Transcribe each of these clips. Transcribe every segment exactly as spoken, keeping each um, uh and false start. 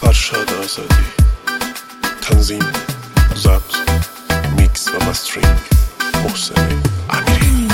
فرشاد آزادی. تنظیم، ضبط، میکس و مسترینگ محسن امیری.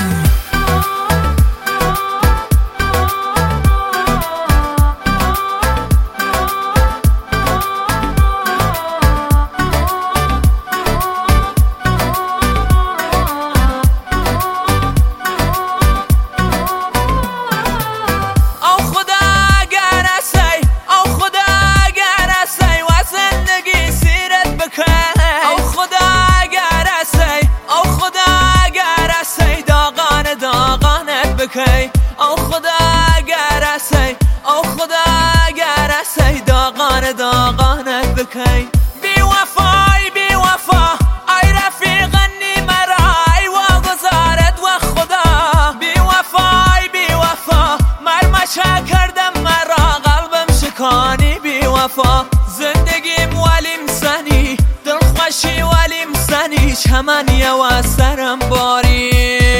او خدا اگر اسی او خدا اگر اسی داغان داغانت بکی. بی وفای بی وفا ای رفیقنی مرا ای واگذارت و خدا. بی وفای بی وفا مرمشا کردم مرا قلبم شکانی. بی وفا زندگیم ولیم سنی دلخوشی ولیم سنی چمنیه و سرم باری.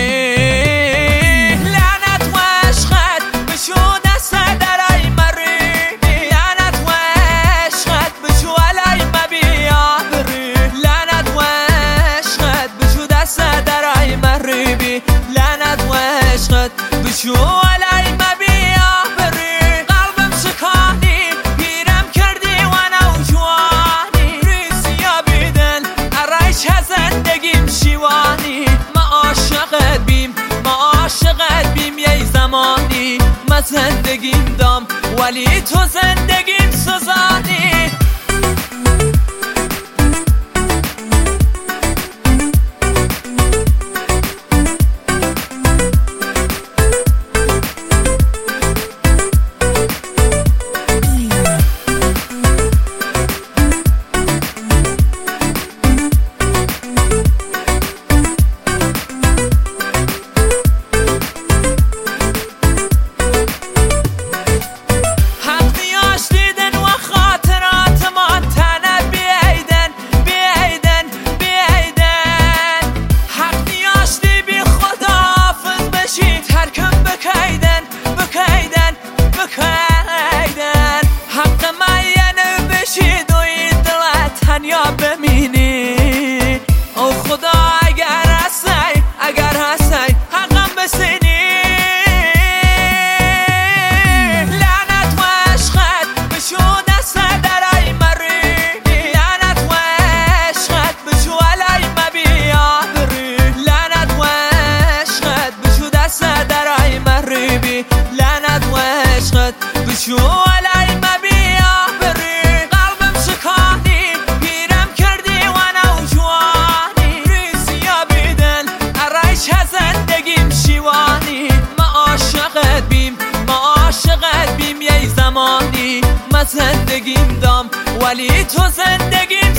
بشو علی مبیا بری قلبم شکانی پیرم کردی و نوجوانی. ریزیا بیدن ارایش زندگیم شیوانی. ما عاشقت بیم ما عاشقت بیم یه زمانی. ما زندگیم دام ولی تو زندگیم سوزانی. او خدا اگر هستی اگر هستی حقم بسینی. لعنت و عشقت بشو دست درای مری. لعنت و عشقت بشو علی مبیا بری. لعنت و عشقت بشو دست درای مری بی. لعنت و عشقت بشو علی مبیا بری قلبم شکانی پیرم کردی و نوجوانی. ریزیا بیدن ارایش زندگیم شیوانی. ما عاشقت بیم ما عاشقت بیم یه زمانی. ما زندگیم دام ولی تو زندگیم